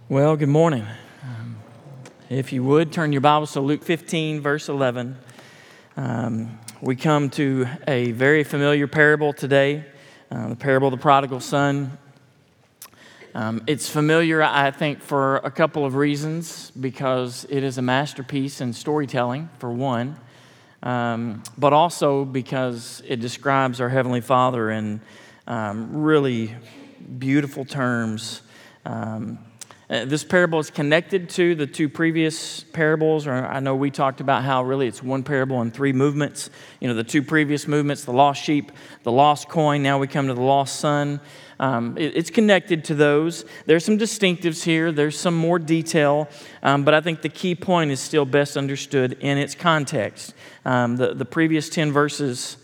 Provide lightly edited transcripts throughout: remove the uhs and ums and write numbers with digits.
Well, good morning. If you would, turn your Bibles to Luke 15, verse 11. We come to a very familiar parable today, the parable of the prodigal son. It's familiar, I think, for a couple of reasons, because it is a masterpiece in storytelling, for one, but also because it describes our Heavenly Father in really beautiful terms. This parable is connected to the two previous parables, or I know we talked about how really it's one parable in three movements. You know, the two previous movements, the lost sheep, the lost coin, now we come to the lost son. It's connected to those. There's some distinctives here. There's some more detail, but I think the key point is still best understood in its context. The previous 10 verses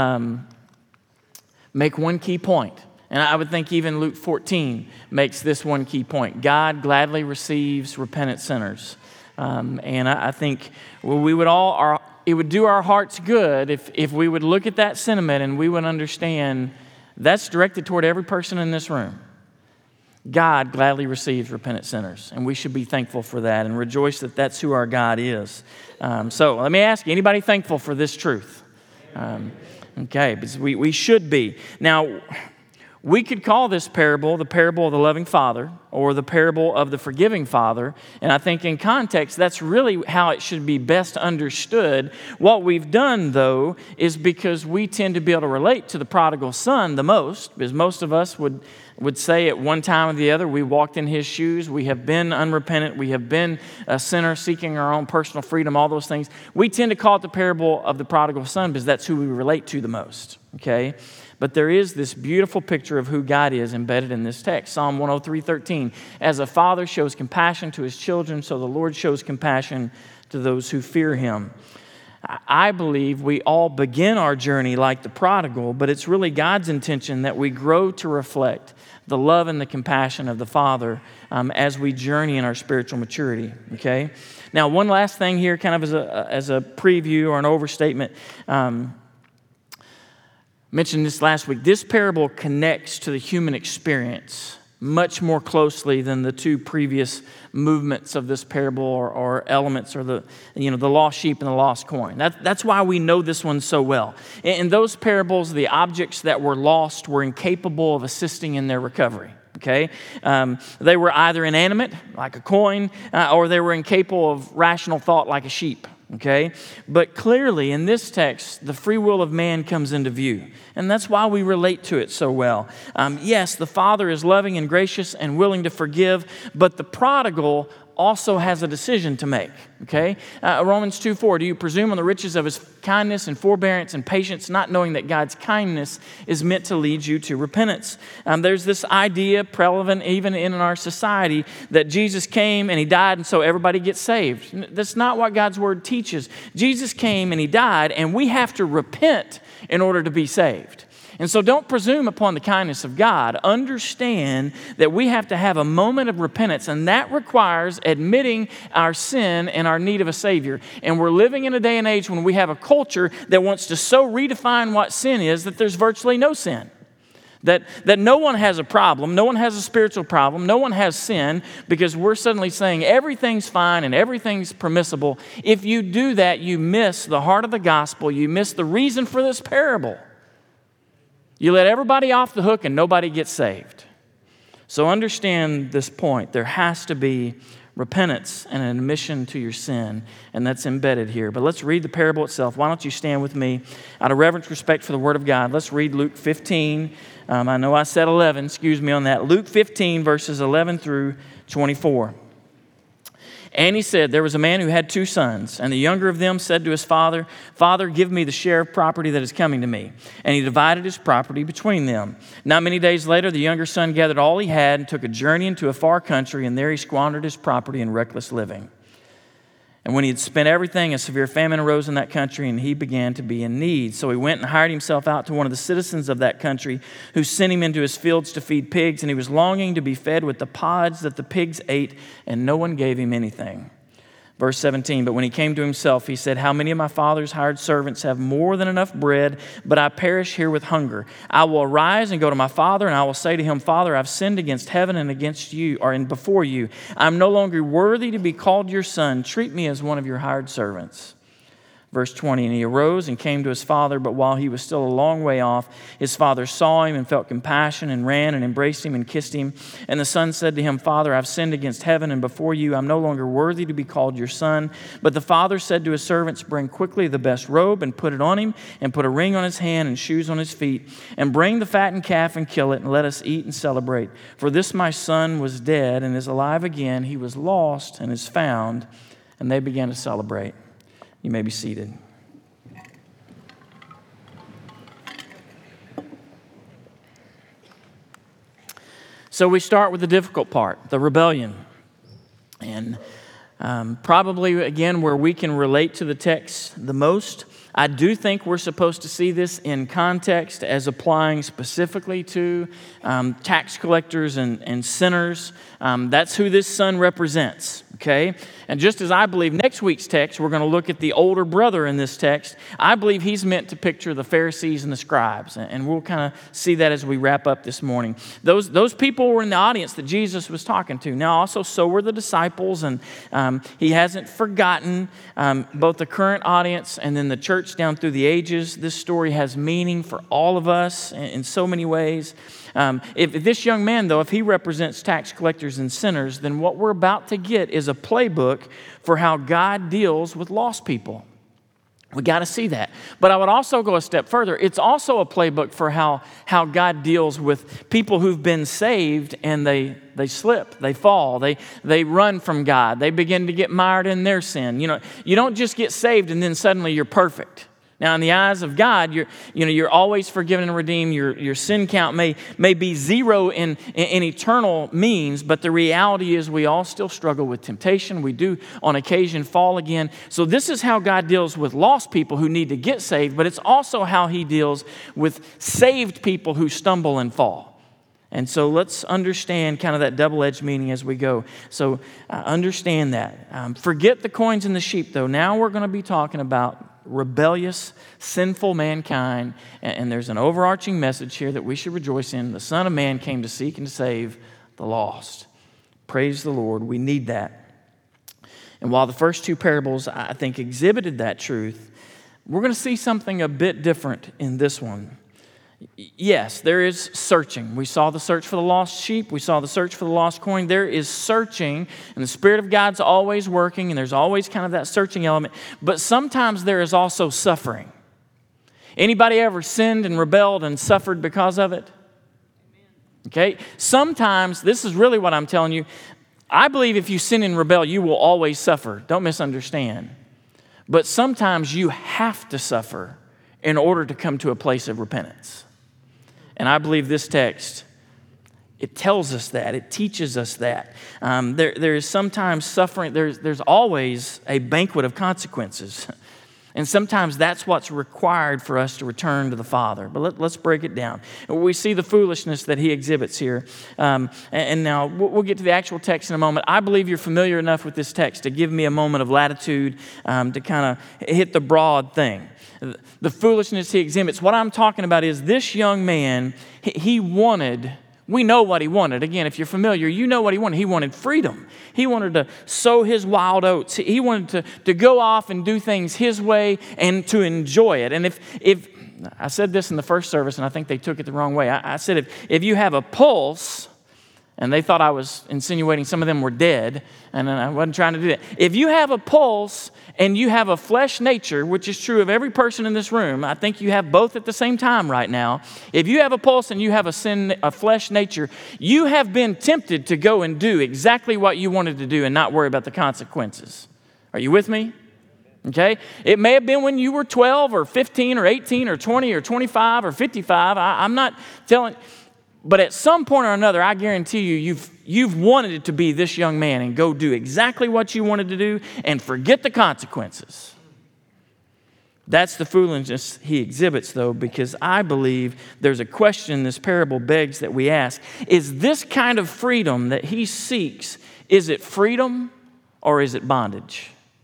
make one key point. And I would think even Luke 14 makes this one key point. God gladly receives repentant sinners. And I think we would it would do our hearts good if we would look at that sentiment and we would understand that's directed toward every person in this room. God gladly receives repentant sinners. And we should be thankful for that and rejoice that that's who our God is. So let me ask you, anybody thankful for this truth? Okay, because we should be. Now, we could call this parable the parable of the loving father or the parable of the forgiving father. And I think in context, that's really how it should be best understood. What we've done, though, is because we tend to be able to relate to the prodigal son the most, because most of us would say at one time or the other, we walked in his shoes, we have been unrepentant, we have been a sinner seeking our own personal freedom, all those things. We tend to call it the parable of the prodigal son because that's who we relate to the most, okay? But there is this beautiful picture of who God is embedded in this text. Psalm 103:13, as a father shows compassion to his children, so the Lord shows compassion to those who fear him. I believe we all begin our journey like the prodigal, but it's really God's intention that we grow to reflect the love and the compassion of the Father as we journey in our spiritual maturity, okay? Now, one last thing here, kind of as a preview or an overstatement. Mentioned this last week. This parable connects to the human experience much more closely than the two previous movements of this parable or elements, or the lost sheep and the lost coin. That's why we know this one so well. In those parables, the objects that were lost were incapable of assisting in their recovery. Okay, they were either inanimate, like a coin, or they were incapable of rational thought, like a sheep. Okay, but clearly in this text, the free will of man comes into view, and that's why we relate to it so well. Yes, the Father is loving and gracious and willing to forgive, but the prodigal also has a decision to make, okay? Romans 2:4, do you presume on the riches of his kindness and forbearance and patience, not knowing that God's kindness is meant to lead you to repentance? There's this idea prevalent even in our society that Jesus came and he died and so everybody gets saved. That's not what God's word teaches. Jesus came and he died and we have to repent in order to be saved. And so don't presume upon the kindness of God. Understand that we have to have a moment of repentance, and that requires admitting our sin and our need of a Savior. And we're living in a day and age when we have a culture that wants to so redefine what sin is that there's virtually no sin. That no one has a problem, no one has a spiritual problem, no one has sin, because we're suddenly saying everything's fine and everything's permissible. If you do that, you miss the heart of the gospel, you miss the reason for this parable. You let everybody off the hook and nobody gets saved. So understand this point. There has to be repentance and an admission to your sin, and that's embedded here. But let's read the parable itself. Why don't you stand with me out of reverence, respect for the Word of God. Let's read Luke 15. I know I said 11. Excuse me on that. Luke 15, verses 11 through 24. And he said, there was a man who had 2 sons, and the younger of them said to his father, Father, give me the share of property that is coming to me. And he divided his property between them. Not many days later, the younger son gathered all he had and took a journey into a far country, and there he squandered his property in reckless living. And when he had spent everything, a severe famine arose in that country, and he began to be in need. So he went and hired himself out to one of the citizens of that country, who sent him into his fields to feed pigs, and he was longing to be fed with the pods that the pigs ate, and no one gave him anything. Verse 17, but when he came to himself, he said, how many of my father's hired servants have more than enough bread, but I perish here with hunger? I will arise and go to my father, and I will say to him, Father, I've sinned against heaven and against you, or and before you. I'm no longer worthy to be called your son. Treat me as one of your hired servants. Verse 20, and he arose and came to his father, but while he was still a long way off, his father saw him and felt compassion and ran and embraced him and kissed him. And the son said to him, Father, I've sinned against heaven and before you. I'm no longer worthy to be called your son. But the father said to his servants, bring quickly the best robe and put it on him, and put a ring on his hand and shoes on his feet, and bring the fattened calf and kill it, and let us eat and celebrate. For this my son was dead and is alive again. He was lost and is found. And they began to celebrate. You may be seated. So we start with the difficult part, the rebellion. And probably, again, where we can relate to the text the most. I do think we're supposed to see this in context as applying specifically to tax collectors and sinners. That's who this son represents, okay? And just as I believe next week's text, we're going to look at the older brother in this text. I believe he's meant to picture the Pharisees and the scribes, and we'll kind of see that as we wrap up this morning. Those people were in the audience that Jesus was talking to. Now, also, so were the disciples, and he hasn't forgotten both the current audience and then the church down through the ages. This story has meaning for all of us in so many ways. If this young man, though, if he represents tax collectors and sinners, then what we're about to get is a playbook for how God deals with lost people. We got to see that. But I would also go a step further. It's also a playbook for how God deals with people who've been saved and they slip, they fall, they run from God. They begin to get mired in their sin. You know, you don't just get saved and then suddenly you're perfect. Now, in the eyes of God, you're always forgiven and redeemed. Your sin count may be zero in eternal means, but the reality is we all still struggle with temptation. We do, on occasion, fall again. So this is how God deals with lost people who need to get saved, but it's also how he deals with saved people who stumble and fall. And so let's understand kind of that double-edged meaning as we go. So understand that. Forget the coins and the sheep, though. Now we're going to be talking about rebellious, sinful mankind. And there's an overarching message here that we should rejoice in. The Son of Man came to seek and to save the lost. Praise the Lord. We need that. And while the first two parables, I think, exhibited that truth, we're going to see something a bit different in this one. Yes, there is searching. We saw the search for the lost sheep. We saw the search for the lost coin. There is searching, and the Spirit of God's always working, and there's always kind of that searching element. But sometimes there is also suffering. Anybody ever sinned and rebelled and suffered because of it? Okay? Sometimes, this is really what I'm telling you, I believe if you sin and rebel, you will always suffer. Don't misunderstand. But sometimes you have to suffer in order to come to a place of repentance. And I believe this text, it tells us that. It teaches us that. There is sometimes suffering. There's always a banquet of consequences. And sometimes that's what's required for us to return to the Father. But let's break it down. We see the foolishness that he exhibits here. And now we'll get to the actual text in a moment. I believe you're familiar enough with this text to give me a moment of latitude to kind of hit the broad thing. The foolishness he exhibits. What I'm talking about is this young man, he wanted, we know what he wanted. Again, if you're familiar, you know what he wanted. He wanted freedom. He wanted to sow his wild oats. He wanted to go off and do things his way and to enjoy it. And if I said this in the first service, and I think they took it the wrong way. I said if you have a pulse, and they thought I was insinuating some of them were dead, and I wasn't trying to do that. If you have a pulse and you have a flesh nature, which is true of every person in this room, I think you have both at the same time right now. If you have a pulse and you have a flesh nature, you have been tempted to go and do exactly what you wanted to do and not worry about the consequences. Are you with me? Okay? It may have been when you were 12 or 15 or 18 or 20 or 25 or 55. I'm not telling... But at some point or another, I guarantee you've wanted it to be this young man and go do exactly what you wanted to do and forget the consequences. That's the foolishness he exhibits, though, because I believe there's a question this parable begs that we ask. Is this kind of freedom that he seeks, is it freedom or is it bondage?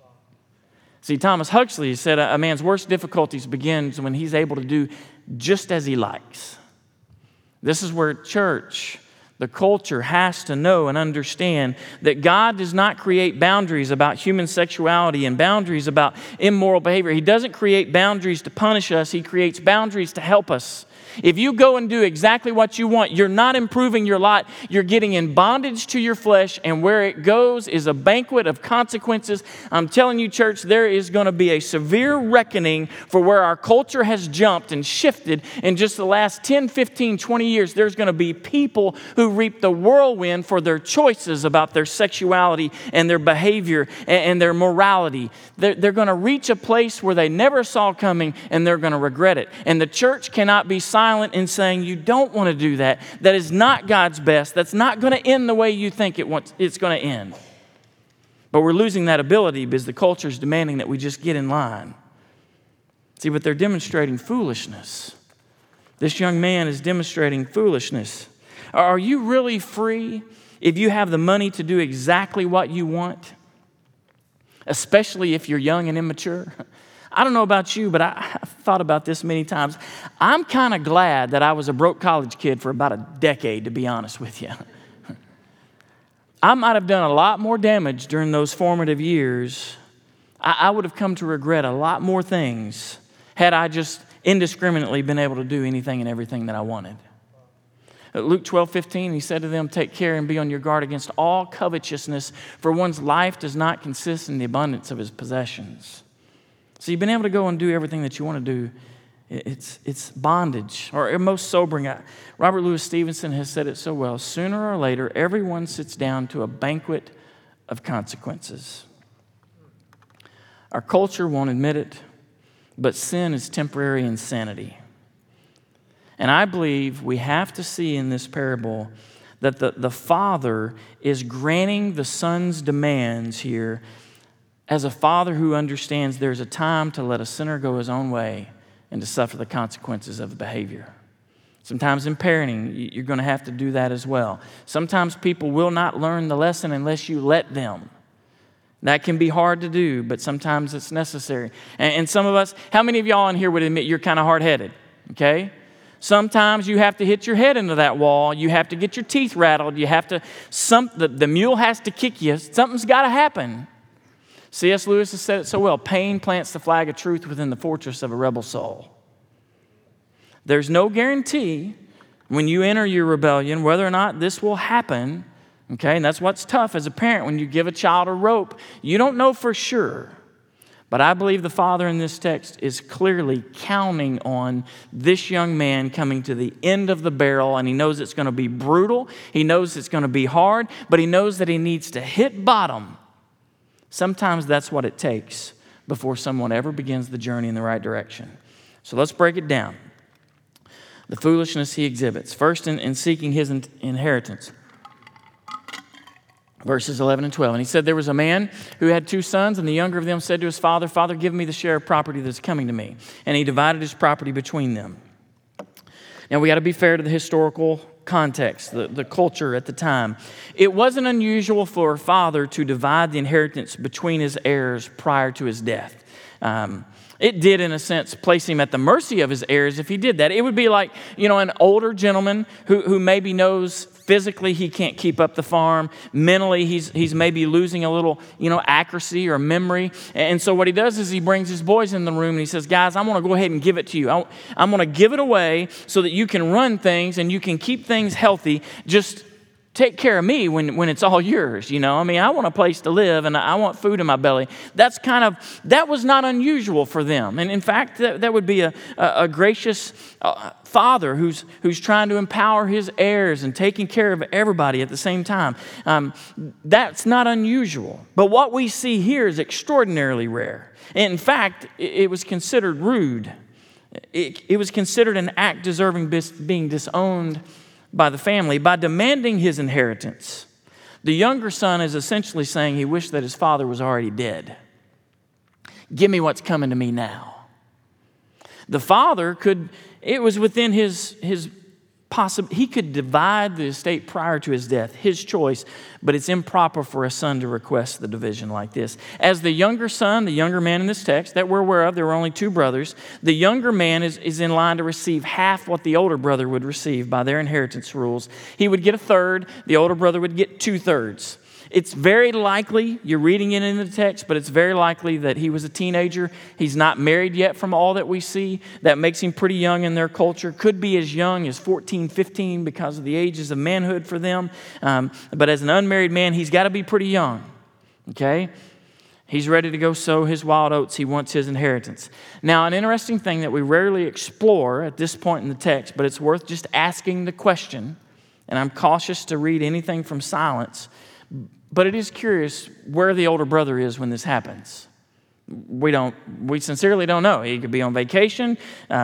See, Thomas Huxley said a man's worst difficulties begins when he's able to do just as he likes. This is where church, the culture, has to know and understand that God does not create boundaries about human sexuality and boundaries about immoral behavior. He doesn't create boundaries to punish us. He creates boundaries to help us. If you go and do exactly what you want, you're not improving your lot. You're getting in bondage to your flesh, and where it goes is a banquet of consequences. I'm telling you, church, there is going to be a severe reckoning for where our culture has jumped and shifted in just the last 10, 15, 20 years. There's going to be people who reap the whirlwind for their choices about their sexuality and their behavior and their morality. They're going to reach a place where they never saw coming, and they're going to regret it. And the church cannot be silent in saying you don't want to do that. That is not God's best. That's not going to end the way you think it's going to end. But we're losing that ability because the culture is demanding that we just get in line. See, but they're demonstrating foolishness. This young man is demonstrating foolishness. Are you really free if you have the money to do exactly what you want? Especially if you're young and immature? I don't know about you, but I've thought about this many times. I'm kind of glad that I was a broke college kid for about a decade, to be honest with you. I might have done a lot more damage during those formative years. I would have come to regret a lot more things had I just indiscriminately been able to do anything and everything that I wanted. Luke 12:15, he said to them, "Take care and be on your guard against all covetousness, for one's life does not consist in the abundance of his possessions." So you've been able to go and do everything that you want to do. It's bondage, or most sobering. Robert Louis Stevenson has said it so well. Sooner or later, everyone sits down to a banquet of consequences. Our culture won't admit it, but sin is temporary insanity. And I believe we have to see in this parable that the father is granting the son's demands here as a father who understands there's a time to let a sinner go his own way and to suffer the consequences of the behavior. Sometimes in parenting, you're going to have to do that as well. Sometimes people will not learn the lesson unless you let them. That can be hard to do, but sometimes it's necessary. And some of us, how many of y'all in here would admit you're kind of hard-headed, okay? Sometimes you have to hit your head into that wall. You have to get your teeth rattled. You have to, the mule has to kick you. Something's got to happen. C.S. Lewis has said it so well. Pain plants the flag of truth within the fortress of a rebel soul. There's no guarantee when you enter your rebellion whether or not this will happen. Okay, and that's what's tough as a parent when you give a child a rope. You don't know for sure. But I believe the father in this text is clearly counting on this young man coming to the end of the barrel, and he knows it's going to be brutal. He knows it's going to be hard, but he knows that he needs to hit bottom. Sometimes that's what it takes before someone ever begins the journey in the right direction. So let's break it down. The foolishness he exhibits. First, in seeking his inheritance. Verses 11 and 12. And he said, there was a man who had 2 sons, and the younger of them said to his father, "Father, give me the share of property that's coming to me." And he divided his property between them. Now, we got to be fair to the historical context, the culture at the time. It wasn't unusual for a father to divide the inheritance between his heirs prior to his death. It did, in a sense, place him at the mercy of his heirs if he did that. It would be like, an older gentleman who maybe knows physically he can't keep up the farm. Mentally, he's maybe losing a little, accuracy or memory. And so what he does is he brings his boys in the room and he says, "Guys, I'm going to go ahead and give it to you. I'm going to give it away so that you can run things and you can keep things healthy. Just take care of me when it's all yours, I want a place to live and I want food in my belly." That was not unusual for them. And in fact, that would be a gracious father who's trying to empower his heirs and taking care of everybody at the same time. That's not unusual. But what we see here is extraordinarily rare. In fact, it was considered rude. It was considered an act deserving being disowned by the family. By demanding his inheritance, the younger son is essentially saying he wished that his father was already dead. Give me what's coming to me now. The father it was within his he could divide the estate prior to his death, his choice, but it's improper for a son to request the division like this. As the younger son, the younger man in this text that we're aware of, there were only 2 brothers, the younger man is in line to receive half what the older brother would receive by their inheritance rules. He would get 1/3, the older brother would get 2/3. It's very likely, you're reading it in the text, but it's very likely that he was a teenager. He's not married yet from all that we see. That makes him pretty young in their culture. Could be as young as 14, 15 because of the ages of manhood for them. But as an unmarried man, he's got to be pretty young, okay? He's ready to go sow his wild oats. He wants his inheritance. Now, an interesting thing that we rarely explore at this point in the text, but it's worth just asking the question, and I'm cautious to read anything from silence, but it is curious where the older brother is when this happens. We sincerely don't know. He could be on vacation.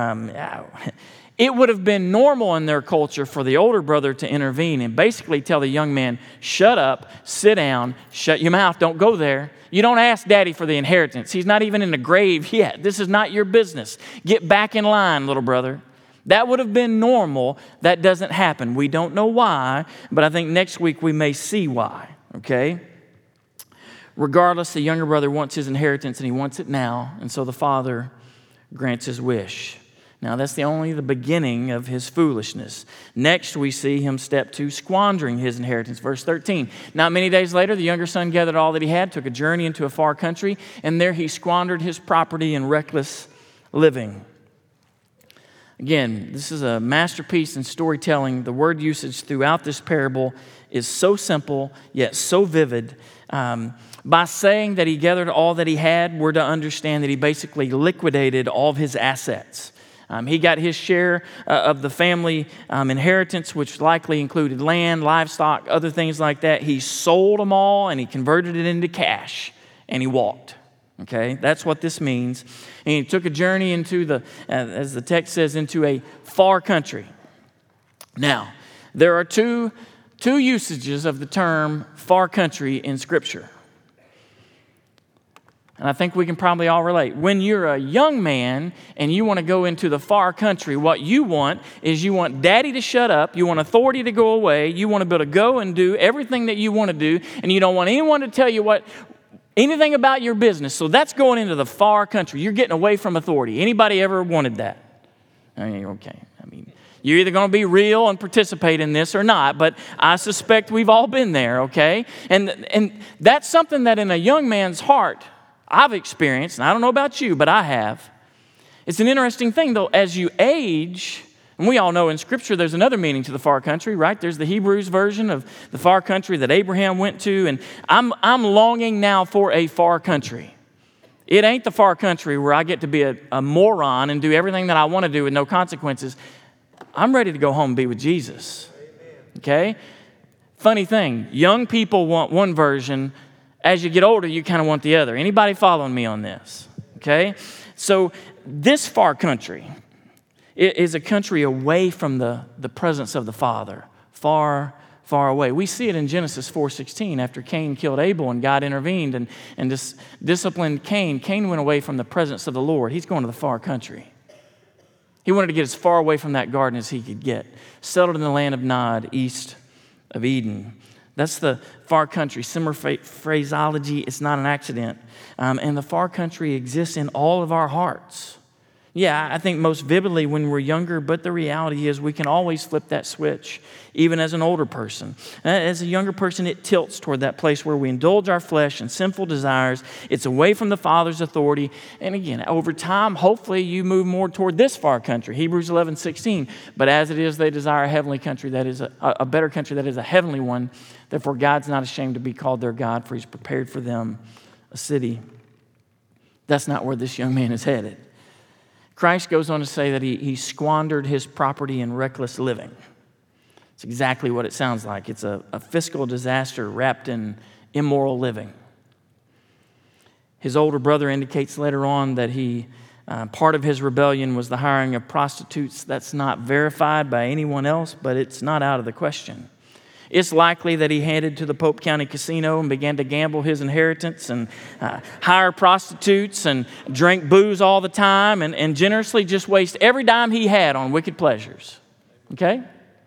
It would have been normal in their culture for the older brother to intervene and basically tell the young man, shut up, sit down, shut your mouth, don't go there. You don't ask daddy for the inheritance. He's not even in the grave yet. This is not your business. Get back in line, little brother. That would have been normal. That doesn't happen. We don't know why, but I think next week we may see why. Okay? Regardless, the younger brother wants his inheritance and he wants it now, and so the father grants his wish. Now, that's only the beginning of his foolishness. Next, we see him step to squandering his inheritance. Verse 13. Not many days later, the younger son gathered all that he had, took a journey into a far country, and there he squandered his property in reckless living. Again, this is a masterpiece in storytelling. The word usage throughout this parable is so simple, yet so vivid. By saying that he gathered all that he had, we're to understand that he basically liquidated all of his assets. He got his share of the family inheritance, which likely included land, livestock, other things like that. He sold them all and he converted it into cash and he walked. Okay, that's what this means. And he took a journey into as the text says, into a far country. Now, there are two usages of the term far country in Scripture. And I think we can probably all relate. When you're a young man and you want to go into the far country, what you want is you want daddy to shut up, you want authority to go away, you want to be able to go and do everything that you want to do, and you don't want anyone to tell you anything about your business. So that's going into the far country. You're getting away from authority. Anybody ever wanted that? You're either going to be real and participate in this or not, but I suspect we've all been there, okay? And that's something that in a young man's heart, I've experienced, and I don't know about you, but I have. It's an interesting thing, though, as you age, and we all know in Scripture there's another meaning to the far country, right? There's the Hebrews version of the far country that Abraham went to, and I'm longing now for a far country. It ain't the far country where I get to be a moron and do everything that I want to do with no consequences. I'm ready to go home and be with Jesus, okay? Funny thing, young people want one version. As you get older, you kind of want the other. Anybody following me on this? Okay? So this far country is a country away from the presence of the Father. Far, far away. We see it in Genesis 4:16 after Cain killed Abel and God intervened and disciplined Cain. Cain went away from the presence of the Lord. He's going to the far country. He wanted to get as far away from that garden as he could get. Settled in the land of Nod, east of Eden. That's the far country. Similar phraseology, it's not an accident. And the far country exists in all of our hearts. Yeah, I think most vividly when we're younger, but the reality is we can always flip that switch, even as an older person. As a younger person, it tilts toward that place where we indulge our flesh and sinful desires. It's away from the Father's authority. And again, over time, hopefully you move more toward this far country, Hebrews 11:16. But as it is, they desire a heavenly country that is a better country that is a heavenly one. Therefore, God's not ashamed to be called their God, for He's prepared for them a city. That's not where this young man is headed. Christ goes on to say that he squandered his property in reckless living. It's exactly what it sounds like. It's a fiscal disaster wrapped in immoral living. His older brother indicates later on that part of his rebellion was the hiring of prostitutes. That's not verified by anyone else, but it's not out of the question. It's likely that he headed to the Pope County Casino and began to gamble his inheritance and hire prostitutes and drink booze all the time and generously just waste every dime he had on wicked pleasures. Okay?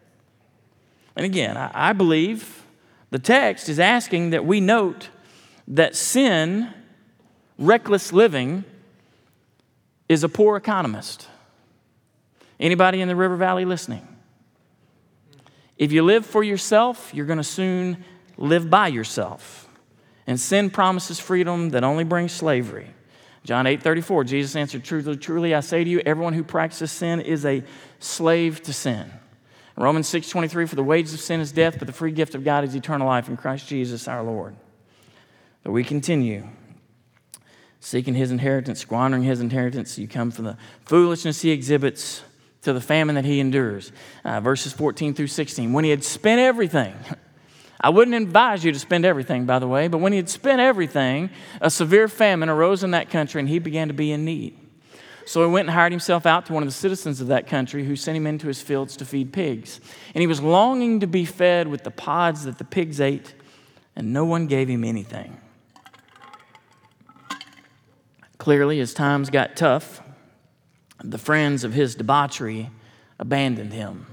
And again, I believe the text is asking that we note that sin, reckless living, is a poor economist. Anybody in the River Valley listening? If you live for yourself, you're going to soon live by yourself. And sin promises freedom that only brings slavery. John 8:34, Jesus answered, truly, truly, I say to you, everyone who practices sin is a slave to sin. Romans 6:23, for the wages of sin is death, but the free gift of God is eternal life in Christ Jesus our Lord. But we continue. Seeking his inheritance, squandering his inheritance, you come from the foolishness he exhibits to the famine that he endures. Verses 14 through 16. When he had spent everything, I wouldn't advise you to spend everything, by the way, but when he had spent everything, a severe famine arose in that country and he began to be in need. So he went and hired himself out to one of the citizens of that country who sent him into his fields to feed pigs. And he was longing to be fed with the pods that the pigs ate, and no one gave him anything. Clearly, as times got tough, the friends of his debauchery abandoned him.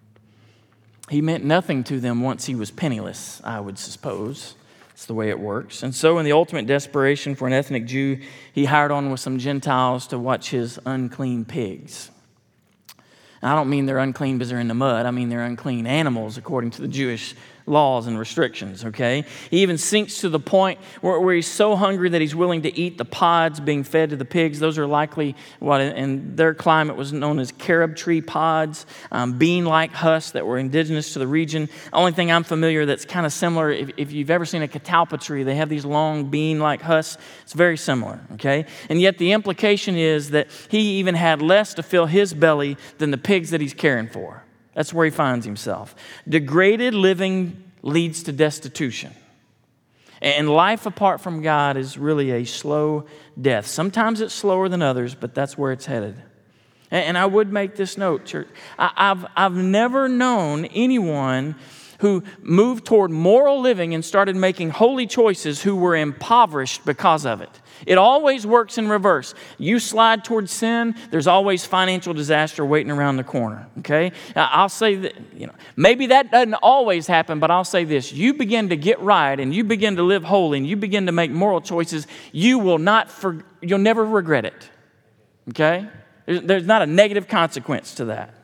He meant nothing to them once he was penniless, I would suppose. It's the way it works. And so in the ultimate desperation for an ethnic Jew, he hired on with some Gentiles to watch his unclean pigs. And I don't mean they're unclean because they're in the mud. I mean they're unclean animals according to the Jewish laws and restrictions, okay? He even sinks to the point where he's so hungry that he's willing to eat the pods being fed to the pigs. Those are likely what in their climate was known as carob tree pods, bean-like husks that were indigenous to the region. Only thing I'm familiar that's kind of similar, if you've ever seen a catalpa tree, they have these long bean-like husks. It's very similar, okay? And yet the implication is that he even had less to fill his belly than the pigs that he's caring for. That's where he finds himself. Degraded living leads to destitution. And life apart from God is really a slow death. Sometimes it's slower than others, but that's where it's headed. And I would make this note, church. I've never known anyone who moved toward moral living and started making holy choices who were impoverished because of it. It always works in reverse. You slide towards sin, there's always financial disaster waiting around the corner, okay? I'll say that, maybe that doesn't always happen, but I'll say this. You begin to get right and you begin to live holy and you begin to make moral choices, you'll never regret it, okay? There's not a negative consequence to that.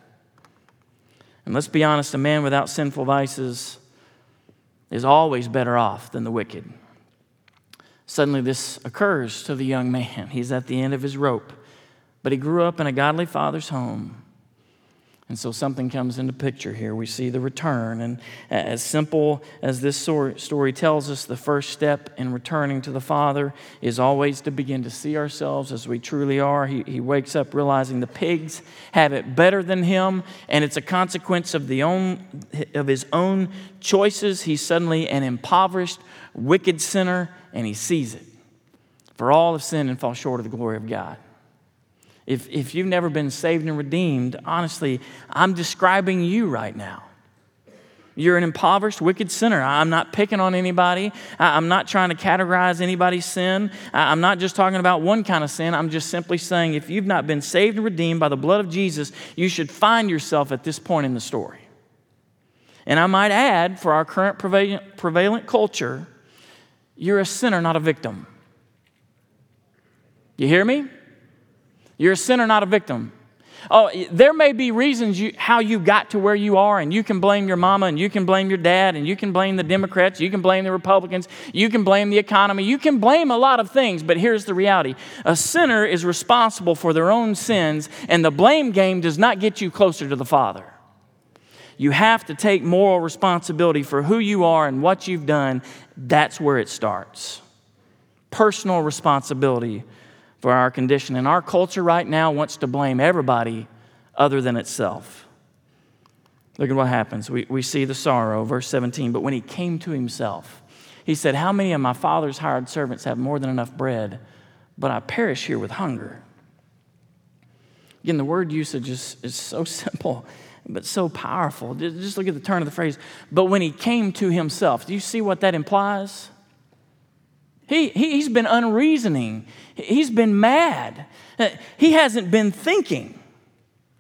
And let's be honest, a man without sinful vices is always better off than the wicked. Suddenly this occurs to the young man. He's at the end of his rope, but he grew up in a godly father's home. And so something comes into picture here. We see the return. And as simple as this story tells us, the first step in returning to the Father is always to begin to see ourselves as we truly are. He wakes up realizing the pigs have it better than him, and it's a consequence of his own choices. He's suddenly an impoverished, wicked sinner, and he sees it. For all have sinned and fall short of the glory of God. If you've never been saved and redeemed, honestly, I'm describing you right now. You're an impoverished, wicked sinner. I'm not picking on anybody. I'm not trying to categorize anybody's sin. I'm not just talking about one kind of sin. I'm just simply saying if you've not been saved and redeemed by the blood of Jesus, you should find yourself at this point in the story. And I might add, for our current prevalent culture, you're a sinner, not a victim. You hear me? You're a sinner, not a victim. Oh, there may be reasons how you got to where you are, and you can blame your mama, and you can blame your dad, and you can blame the Democrats, you can blame the Republicans, you can blame the economy, you can blame a lot of things, but here's the reality. A sinner is responsible for their own sins, and the blame game does not get you closer to the Father. You have to take moral responsibility for who you are and what you've done. That's where it starts. Personal responsibility for our condition. And our culture right now wants to blame everybody other than itself. Look at what happens. We see the sorrow, verse 17. But when he came to himself, he said, how many of my father's hired servants have more than enough bread, but I perish here with hunger? Again, the word usage is so simple, but so powerful. Just look at the turn of the phrase. But when he came to himself, do you see what that implies? He's been unreasoning. He's been mad. He hasn't been thinking.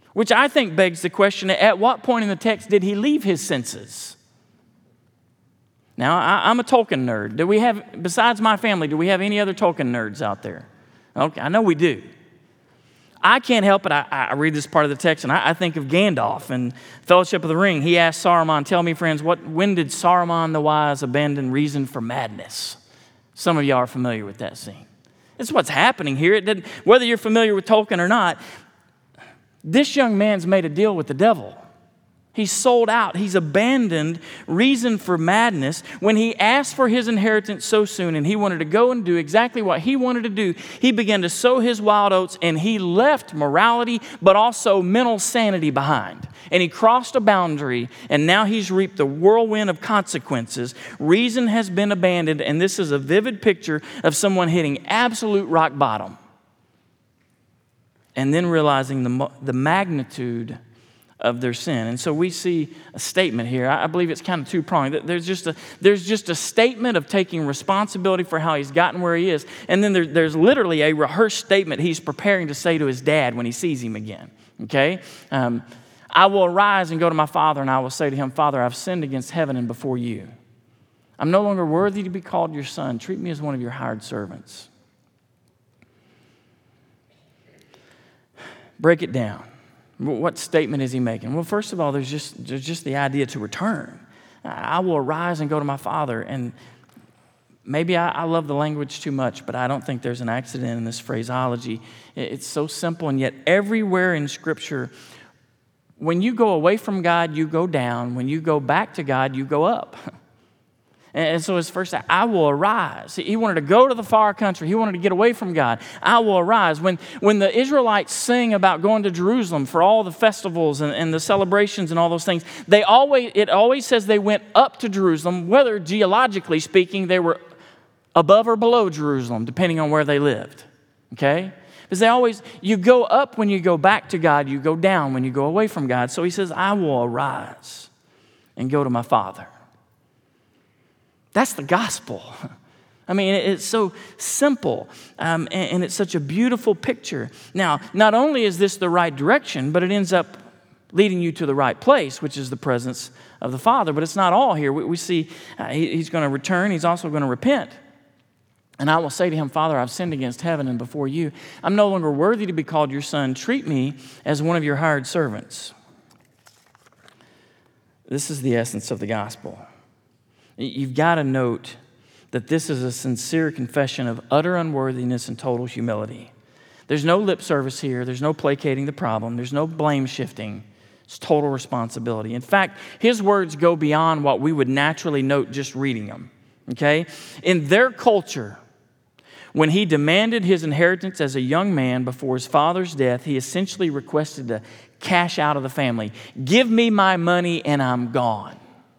Which I think begs the question, at what point in the text did he leave his senses? Now, I'm a Tolkien nerd. Do we have, besides my family, do we have any other Tolkien nerds out there? Okay, I know we do. I can't help it. I read this part of the text, and I think of Gandalf in Fellowship of the Ring. He asked Saruman, tell me, friends, when did Saruman the Wise abandon reason for madness? Some of y'all are familiar with that scene. It's what's happening here. Whether you're familiar with Tolkien or not, this young man's made a deal with the devil. He's sold out. He's abandoned reason for madness. When he asked for his inheritance so soon and he wanted to go and do exactly what he wanted to do, he began to sow his wild oats and he left morality but also mental sanity behind. And he crossed a boundary and now he's reaped the whirlwind of consequences. Reason has been abandoned, and this is a vivid picture of someone hitting absolute rock bottom and then realizing the magnitude of their sin. And so we see a statement here. I believe it's kind of two-pronged. There's just a statement of taking responsibility for how he's gotten where he is. And then there's literally a rehearsed statement he's preparing to say to his dad when he sees him again. Okay? I will arise and go to my father, and I will say to him, Father, I've sinned against heaven and before you. I'm no longer worthy to be called your son. Treat me as one of your hired servants. Break it down. What statement is he making? Well, first of all, there's just the idea to return. I will arise and go to my father. And maybe I love the language too much, but I don't think there's an accident in this phraseology. It's so simple, and yet everywhere in Scripture, when you go away from God, you go down. When you go back to God, you go up. And so his first, I will arise. He wanted to go to the far country. He wanted to get away from God. I will arise. When the Israelites sing about going to Jerusalem for all the festivals and the celebrations and all those things, it always says they went up to Jerusalem, whether geologically speaking they were above or below Jerusalem, depending on where they lived. Okay? Because you go up when you go back to God, you go down when you go away from God. So he says, I will arise and go to my Father. That's the gospel. I mean, it's so simple, and it's such a beautiful picture. Now, not only is this the right direction, but it ends up leading you to the right place, which is the presence of the Father. But it's not all here. We see he's going to return. He's also going to repent. And I will say to him, Father, I've sinned against heaven and before you. I'm no longer worthy to be called your son. Treat me as one of your hired servants. This is the essence of the gospel. You've got to note that this is a sincere confession of utter unworthiness and total humility. There's no lip service here. There's no placating the problem. There's no blame shifting. It's total responsibility. In fact, his words go beyond what we would naturally note just reading them. Okay? In their culture, when he demanded his inheritance as a young man before his father's death, he essentially requested to cash out of the family. Give me my money and I'm gone.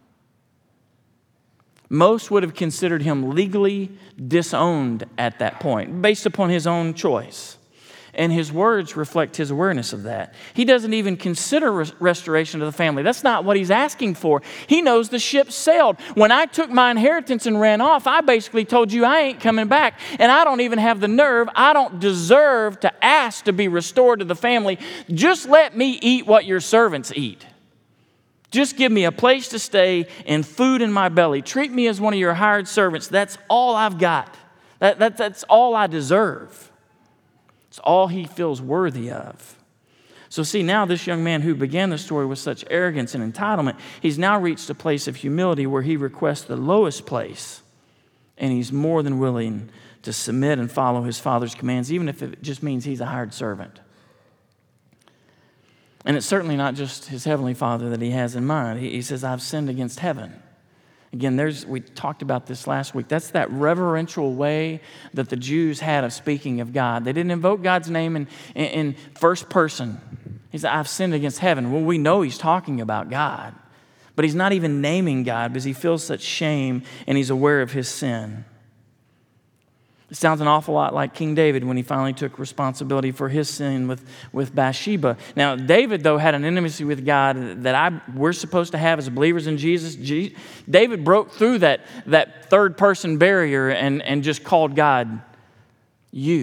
Most would have considered him legally disowned at that point, based upon his own choice. And his words reflect his awareness of that. He doesn't even consider restoration of the family. That's not what he's asking for. He knows the ship sailed. When I took my inheritance and ran off, I basically told you I ain't coming back. And I don't even have the nerve. I don't deserve to ask to be restored to the family. Just let me eat what your servants eat. Just give me a place to stay and food in my belly. Treat me as one of your hired servants. That's all I've got. That's all I deserve. It's all he feels worthy of. So see, now this young man who began the story with such arrogance and entitlement, he's now reached a place of humility where he requests the lowest place. And he's more than willing to submit and follow his father's commands, even if it just means he's a hired servant. And it's certainly not just his heavenly Father that he has in mind. He says, I've sinned against heaven. Again, we talked about this last week. That's that reverential way that the Jews had of speaking of God. They didn't invoke God's name in first person. He said, I've sinned against heaven. Well, we know he's talking about God. But he's not even naming God because he feels such shame and he's aware of his sin. It sounds an awful lot like King David when he finally took responsibility for his sin with Bathsheba. Now, David, though, had an intimacy with God that we're supposed to have as believers in Jesus. David broke through that third-person barrier and just called God you.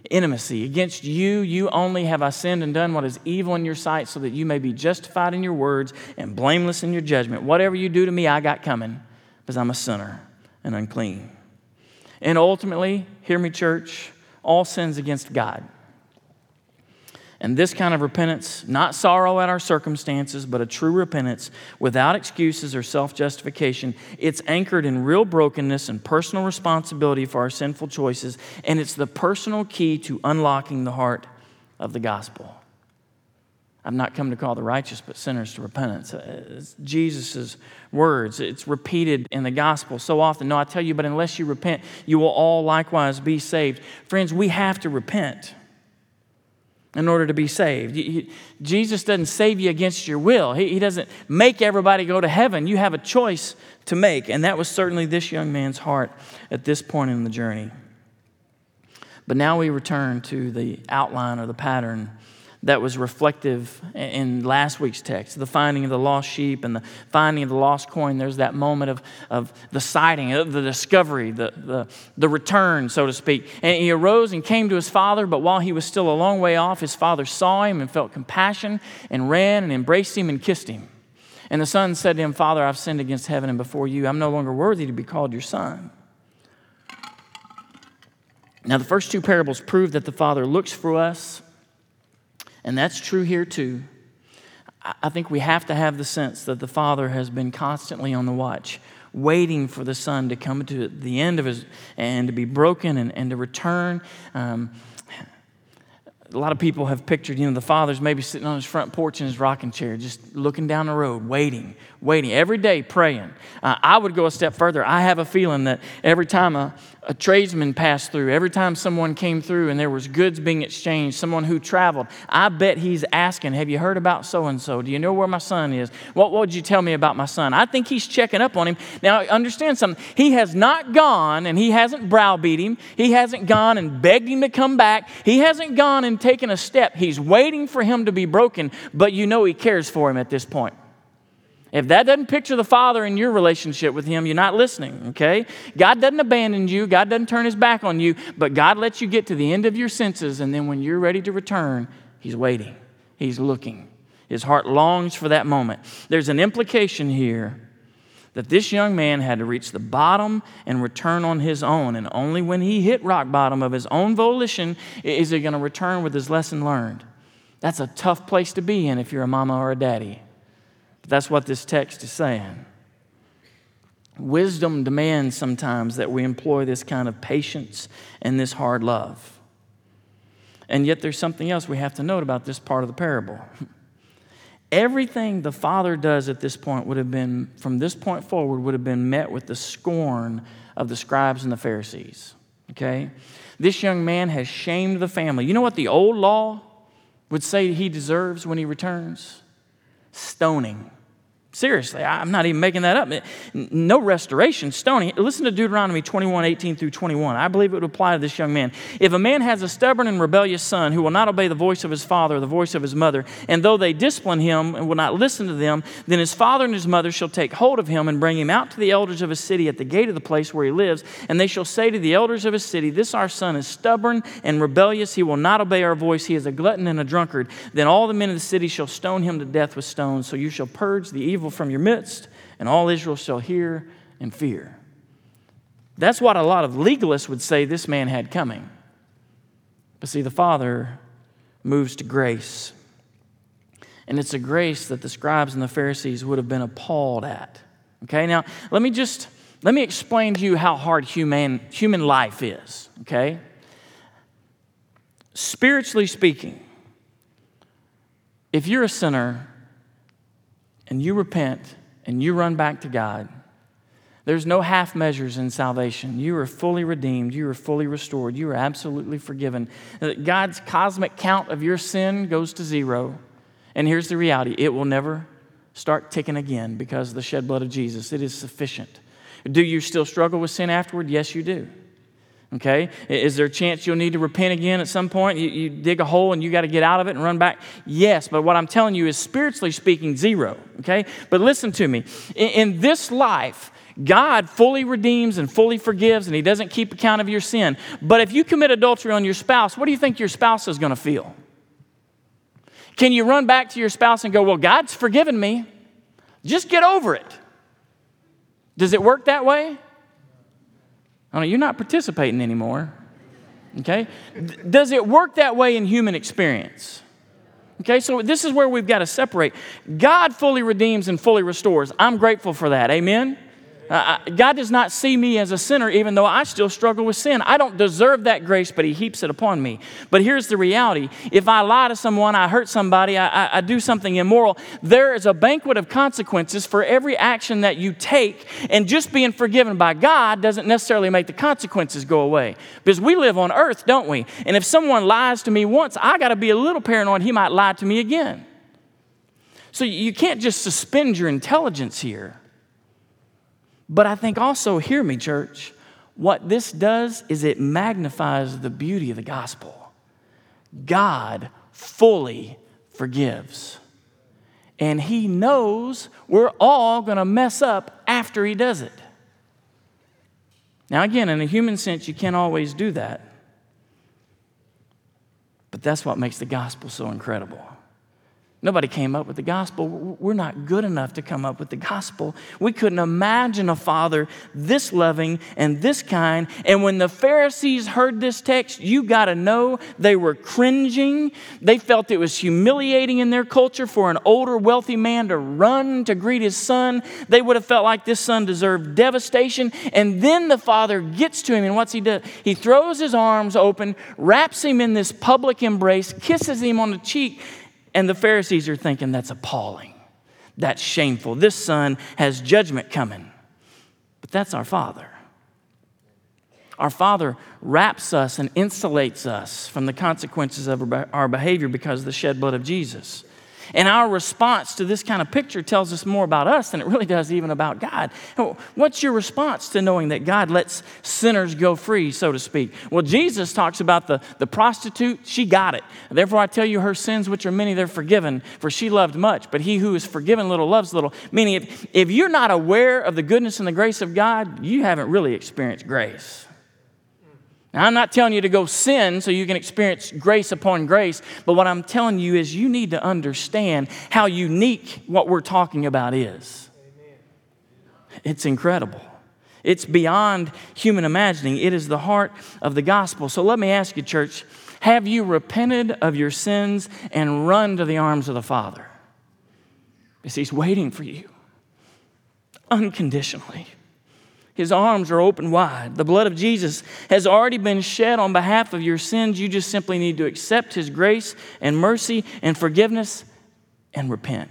intimacy. Against you only have I sinned and done what is evil in your sight, so that you may be justified in your words and blameless in your judgment. Whatever you do to me, I got coming, because I'm a sinner and unclean. And ultimately, hear me, church, all sins against God. And this kind of repentance, not sorrow at our circumstances, but a true repentance without excuses or self-justification, it's anchored in real brokenness and personal responsibility for our sinful choices, and it's the personal key to unlocking the heart of the gospel. I've not come to call the righteous, but sinners to repentance. It's Jesus' words. It's repeated in the gospel so often. No, I tell you, but unless you repent, you will all likewise be saved. Friends, we have to repent in order to be saved. Jesus doesn't save you against your will. He doesn't make everybody go to heaven. You have a choice to make, and that was certainly this young man's heart at this point in the journey. But now we return to the outline or the pattern that was reflective in last week's text, the finding of the lost sheep and the finding of the lost coin. There's that moment of the sighting, of the discovery, the return, so to speak. And he arose and came to his father, but while he was still a long way off, his father saw him and felt compassion and ran and embraced him and kissed him. And the son said to him, Father, I've sinned against heaven and before you. I'm no longer worthy to be called your son. Now, the first two parables prove that the Father looks for us, and that's true here too. I think we have to have the sense that the Father has been constantly on the watch, waiting for the Son to come to the end of his, and to be broken and to return. A lot of people have pictured, the Father's maybe sitting on his front porch in his rocking chair, just looking down the road, waiting, every day praying. I would go a step further. I have a feeling that every time a tradesman passed through, every time someone came through and there was goods being exchanged, someone who traveled, I bet he's asking, have you heard about so-and-so? Do you know where my son is? What would you tell me about my son? I think he's checking up on him. Now, understand something. He has not gone and he hasn't browbeat him. He hasn't gone and begged him to come back. He hasn't gone and taken a step. He's waiting for him to be broken, but he cares for him at this point. If that doesn't picture the Father in your relationship with him, you're not listening, okay? God doesn't abandon you. God doesn't turn his back on you, but God lets you get to the end of your senses, and then when you're ready to return, he's waiting. He's looking. His heart longs for that moment. There's an implication here that this young man had to reach the bottom and return on his own, and only when he hit rock bottom of his own volition is he going to return with his lesson learned. That's a tough place to be in if you're a mama or a daddy. But that's what this text is saying. Wisdom demands sometimes that we employ this kind of patience and this hard love. And yet there's something else we have to note about this part of the parable. Everything the Father does at this point from this point forward, would have been met with the scorn of the scribes and the Pharisees. Okay? This young man has shamed the family. You know what the old law would say he deserves when he returns? Stoning. Seriously, I'm not even making that up. No restoration, stoning. Listen to Deuteronomy 21:18 through 21. I believe it would apply to this young man. If a man has a stubborn and rebellious son who will not obey the voice of his father or the voice of his mother, and though they discipline him and will not listen to them, then his father and his mother shall take hold of him and bring him out to the elders of his city at the gate of the place where he lives, and they shall say to the elders of his city, this our son is stubborn and rebellious. He will not obey our voice. He is a glutton and a drunkard. Then all the men of the city shall stone him to death with stones. So you shall purge the evil from your midst, and all Israel shall hear and fear. That's what a lot of legalists would say this man had coming. But see, the Father moves to grace. And it's a grace that the scribes and the Pharisees would have been appalled at. Okay, now let me explain to you how hard human life is. Okay? Spiritually speaking, if you're a sinner and you repent and you run back to God, there's no half measures in salvation. You are fully redeemed. You are fully restored. You are absolutely forgiven. God's cosmic count of your sin goes to zero. And here's the reality. It will never start ticking again because of the shed blood of Jesus. It is sufficient. Do you still struggle with sin afterward? Yes, you do. Okay? Is there a chance you'll need to repent again at some point? You dig a hole and you got to get out of it and run back? Yes, but what I'm telling you is spiritually speaking, zero. Okay? But listen to me. In this life, God fully redeems and fully forgives, and he doesn't keep account of your sin. But if you commit adultery on your spouse, what do you think your spouse is going to feel? Can you run back to your spouse and go, well, God's forgiven me. Just get over it. Does it work that way? Oh, no, you're not participating anymore. Okay? Does it work that way in human experience? Okay, so this is where we've got to separate. God fully redeems and fully restores. I'm grateful for that. Amen? God does not see me as a sinner, even though I still struggle with sin. I don't deserve that grace, but he heaps it upon me. But here's the reality. If I lie to someone, I hurt somebody, I do something immoral, there is a banquet of consequences for every action that you take. And just being forgiven by God doesn't necessarily make the consequences go away. Because we live on earth, don't we? And if someone lies to me once, I got to be a little paranoid he might lie to me again. So you can't just suspend your intelligence here. But I think also, hear me, church, what this does is it magnifies the beauty of the gospel. God fully forgives. And he knows we're all going to mess up after he does it. Now, again, in a human sense, you can't always do that. But that's what makes the gospel so incredible. Nobody came up with the gospel. We're not good enough to come up with the gospel. We couldn't imagine a father this loving and this kind. And when the Pharisees heard this text, you got to know they were cringing. They felt it was humiliating in their culture for an older, wealthy man to run to greet his son. They would have felt like this son deserved devastation. And then the father gets to him, and what's he do? He throws his arms open, wraps him in this public embrace, kisses him on the cheek. And the Pharisees are thinking, that's appalling. That's shameful. This son has judgment coming. But that's our Father. Our Father wraps us and insulates us from the consequences of our behavior because of the shed blood of Jesus. And our response to this kind of picture tells us more about us than it really does even about God. What's your response to knowing that God lets sinners go free, so to speak? Well, Jesus talks about the prostitute. She got it. Therefore, I tell you, her sins, which are many, they're forgiven, for she loved much. But he who is forgiven little loves little. Meaning, if you're not aware of the goodness and the grace of God, you haven't really experienced grace. Now, I'm not telling you to go sin so you can experience grace upon grace, but what I'm telling you is you need to understand how unique what we're talking about is. Amen. It's incredible. It's beyond human imagining. It is the heart of the gospel. So let me ask you, church, have you repented of your sins and run to the arms of the Father? Because he's waiting for you unconditionally. His arms are open wide. The blood of Jesus has already been shed on behalf of your sins. You just simply need to accept his grace and mercy and forgiveness and repent.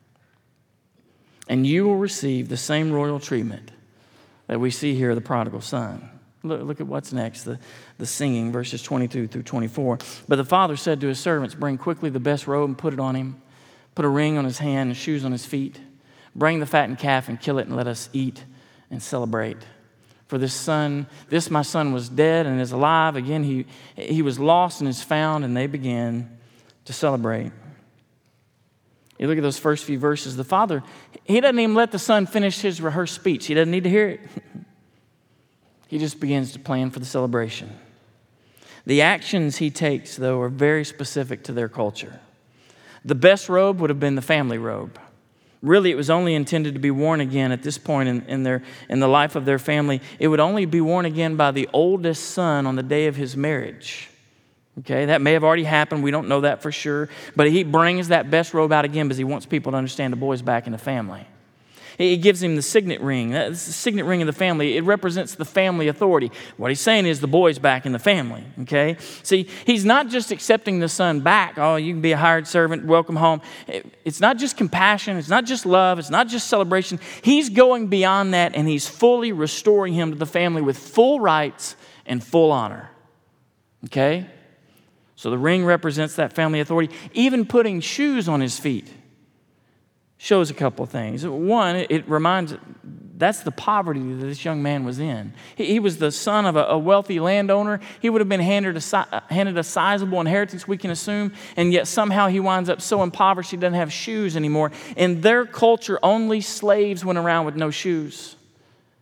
And you will receive the same royal treatment that we see here of the prodigal son. Look at what's next, the singing, verses 22 through 24. But the father said to his servants, bring quickly the best robe and put it on him. Put a ring on his hand and shoes on his feet. Bring the fattened calf and kill it and let us eat and celebrate. For this my son was dead and is alive. Again, he was lost and is found, and they began to celebrate. You look at those first few verses. The father, he doesn't even let the son finish his rehearsed speech. He doesn't need to hear it. He just begins to plan for the celebration. The actions he takes, though, are very specific to their culture. The best robe would have been the family robe. Really, it was only intended to be worn again at this point in the life of their family. It would only be worn again by the oldest son on the day of his marriage. Okay, that may have already happened. We don't know that for sure. But he brings that best robe out again because he wants people to understand the boy's back in the family. He gives him the signet ring. That's the signet ring of the family. It represents the family authority. What he's saying is the boy's back in the family, okay? See, he's not just accepting the son back. Oh, you can be a hired servant, welcome home. It's not just compassion. It's not just love. It's not just celebration. He's going beyond that, and he's fully restoring him to the family with full rights and full honor, okay? So the ring represents that family authority. Even putting shoes on his feet shows a couple of things. One, it reminds, that's the poverty that this young man was in. He was the son of a wealthy landowner. He would have been handed a sizable inheritance, we can assume, and yet somehow he winds up so impoverished he doesn't have shoes anymore. In their culture, only slaves went around with no shoes.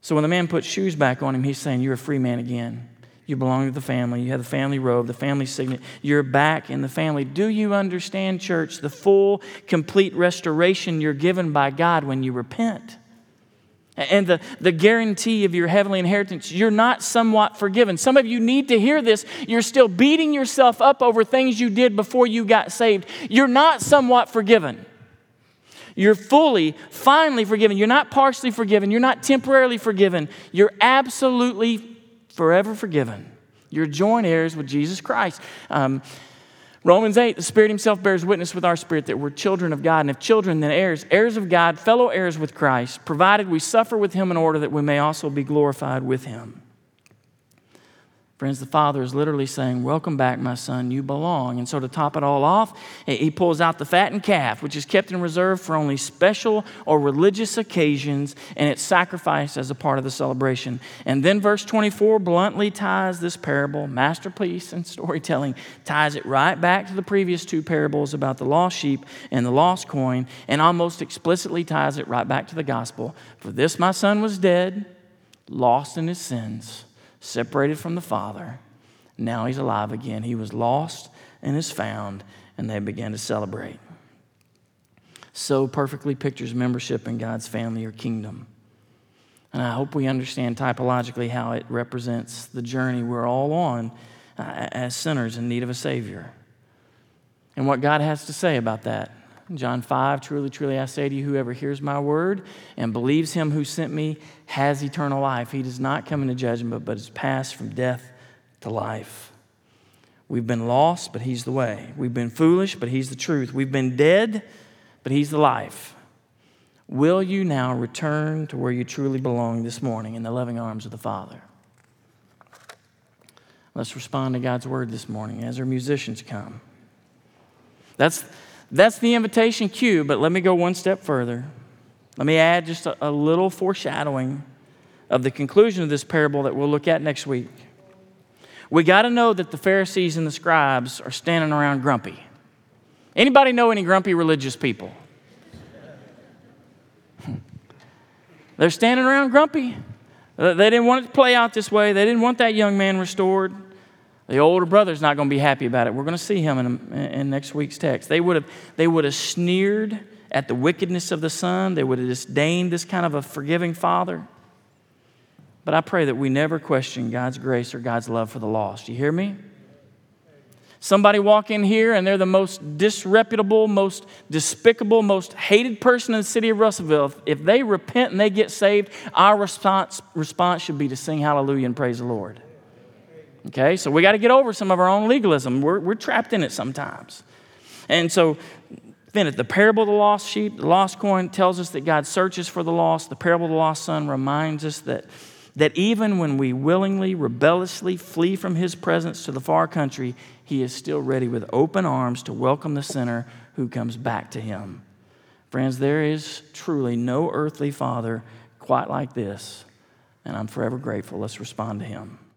So when the man puts shoes back on him, he's saying, you're a free man again. You belong to the family. You have the family robe, the family signet. You're back in the family. Do you understand, church, the full, complete restoration you're given by God when you repent? And the guarantee of your heavenly inheritance, you're not somewhat forgiven. Some of you need to hear this. You're still beating yourself up over things you did before you got saved. You're not somewhat forgiven. You're fully, finally forgiven. You're not partially forgiven. You're not temporarily forgiven. You're absolutely forever forgiven. You're joint heirs with Jesus Christ. Romans 8, the Spirit himself bears witness with our spirit that we're children of God. And if children, then heirs, heirs of God, fellow heirs with Christ, provided we suffer with him in order that we may also be glorified with him. Friends, the Father is literally saying, welcome back, my son, you belong. And so to top it all off, he pulls out the fattened calf, which is kept in reserve for only special or religious occasions, and it's sacrificed as a part of the celebration. And then verse 24 bluntly ties this parable, masterpiece in storytelling, ties it right back to the previous two parables about the lost sheep and the lost coin, and almost explicitly ties it right back to the gospel. For this my son was dead, lost in his sins, separated from the Father. Now he's alive again. He was lost and is found, and they began to celebrate. So perfectly pictures membership in God's family or kingdom. And I hope we understand typologically how it represents the journey we're all on as sinners in need of a Savior. And what God has to say about that. John 5, truly, truly, I say to you, whoever hears my word and believes him who sent me has eternal life. He does not come into judgment, but is passed from death to life. We've been lost, but he's the way. We've been foolish, but he's the truth. We've been dead, but he's the life. Will you now return to where you truly belong this morning in the loving arms of the Father? Let's respond to God's word this morning as our musicians come. That's the invitation cue, but let me go one step further. Let me add just a little foreshadowing of the conclusion of this parable that we'll look at next week. We got to know that the Pharisees and the scribes are standing around grumpy. Anybody know any grumpy religious people? They're standing around grumpy. They didn't want it to play out this way. They didn't want that young man restored. The older brother's not going to be happy about it. We're going to see him in next week's text. They would have sneered at the wickedness of the son. They would have disdained this kind of a forgiving father. But I pray that we never question God's grace or God's love for the lost. You hear me? Somebody walk in here and they're the most disreputable, most despicable, most hated person in the city of Russellville. If they repent and they get saved, our response should be to sing hallelujah and praise the Lord. Okay, so we got to get over some of our own legalism. We're trapped in it sometimes. And so, then the parable of the lost sheep, the lost coin tells us that God searches for the lost. The parable of the lost son reminds us that even when we willingly, rebelliously flee from his presence to the far country, he is still ready with open arms to welcome the sinner who comes back to him. Friends, there is truly no earthly father quite like this, and I'm forever grateful. Let's respond to him.